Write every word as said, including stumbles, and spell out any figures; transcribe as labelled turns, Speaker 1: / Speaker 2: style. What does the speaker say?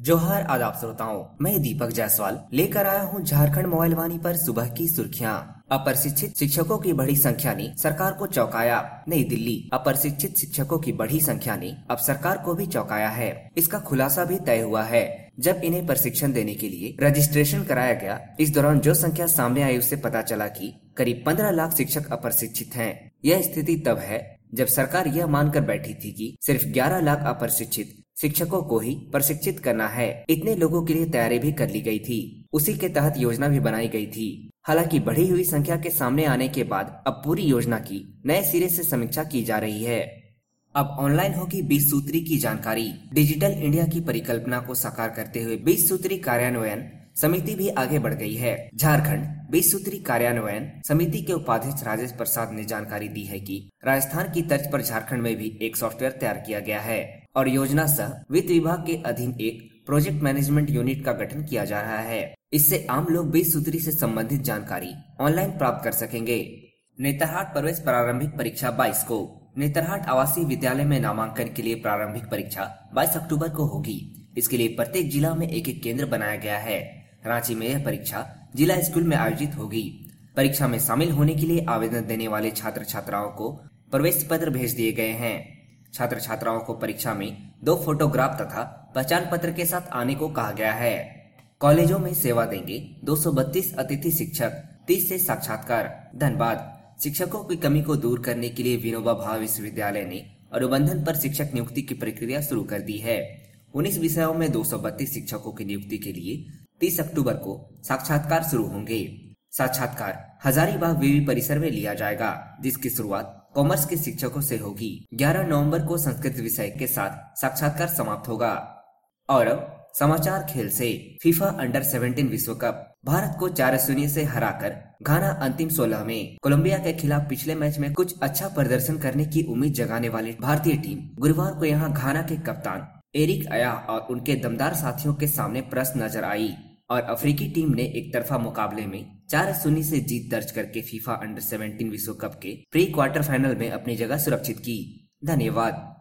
Speaker 1: जोहार आदाब श्रोताओं, मैं दीपक जायसवाल लेकर आया हूं झारखंड मोबाइल वाणी पर सुबह की सुर्खियां। अप्रशिक्षित शिक्षकों की बड़ी संख्या ने सरकार को चौंकाया। नई दिल्ली। अप्रशिक्षित शिक्षकों की बड़ी संख्या ने अब सरकार को भी चौंकाया है। इसका खुलासा भी तय हुआ है जब इन्हें प्रशिक्षण देने के लिए रजिस्ट्रेशन कराया गया। इस दौरान जो संख्या सामने आई उससे पता चला कि करीब पंद्रह लाख शिक्षक अप्रशिक्षित हैं। यह स्थिति तब है जब सरकार यह मानकर बैठी थी कि सिर्फ ग्यारह लाख अप्रशिक्षित शिक्षकों को ही प्रशिक्षित करना है। इतने लोगों के लिए तैयारी भी कर ली गई थी। उसी के तहत योजना भी बनाई गई थी। हालांकि बढ़ी हुई संख्या के सामने आने के बाद अब पूरी योजना की नए सिरे से समीक्षा की जा रही है। अब ऑनलाइन होगी बीस सूत्री की जानकारी। डिजिटल इंडिया की परिकल्पना को साकार करते हुए बीस सूत्री कार्यान्वयन समिति भी आगे बढ़ गई है। झारखंड बीस सूत्री कार्यान्वयन समिति के उपाध्यक्ष राजेश प्रसाद ने जानकारी दी है कि राजस्थान की तर्ज पर झारखंड में भी एक सॉफ्टवेयर तैयार किया गया है और योजना सह वित्त विभाग के अधीन एक प्रोजेक्ट मैनेजमेंट यूनिट का गठन किया जा रहा है। इससे आम लोग बीस सूत्री से संबंधित जानकारी ऑनलाइन प्राप्त कर सकेंगे। नेतरहाट प्रवेश प्रारंभिक परीक्षा बाईस को। नेतरहाट आवासीय विद्यालय में नामांकन के लिए प्रारंभिक परीक्षा बाईस अक्टूबर को होगी। इसके लिए प्रत्येक जिला में एक एक केंद्र बनाया गया है। रांची में यह परीक्षा जिला स्कूल में आयोजित होगी। परीक्षा में शामिल होने के लिए आवेदन देने वाले छात्र छात्राओं को प्रवेश पत्र भेज दिए गए हैं। छात्र छात्राओं को परीक्षा में दो फोटोग्राफ तथा पहचान पत्र के साथ आने को कहा गया है। कॉलेजों में सेवा देंगे दो सौ बत्तीस अतिथि शिक्षक, तीस से साक्षात्कार। धनबाद। शिक्षकों की कमी को दूर करने के लिए विनोबा भावे विश्वविद्यालय ने अनुबंधन पर शिक्षक नियुक्ति की प्रक्रिया शुरू कर दी है। उन्नीस विषयों में दो सौ बत्तीस शिक्षकों की नियुक्ति के लिए तीस अक्टूबर को साक्षात्कार शुरू होंगे। साक्षात्कार हजारीबाग वीवी परिसर में लिया जाएगा, जिसकी शुरुआत कॉमर्स के शिक्षकों से होगी। ग्यारह नवंबर को संस्कृत विषय के साथ साक्षात्कार समाप्त होगा। और अब समाचार खेल से। फीफा अंडर सत्रह विश्व कप। भारत को चार शून्य से हराकर घाना अंतिम सोलह में। कोलंबिया के खिलाफ पिछले मैच में कुछ अच्छा प्रदर्शन करने की उम्मीद जगाने वाली भारतीय टीम गुरुवार को यहां घाना के कप्तान एरिक अया और उनके दमदार साथियों के सामने प्रश्न नजर आई और अफ्रीकी टीम ने एक तरफा मुकाबले में चार शून्य से जीत दर्ज करके फीफा अंडर सत्रह विश्व कप के प्री क्वार्टर फाइनल में अपनी जगह सुरक्षित की। धन्यवाद।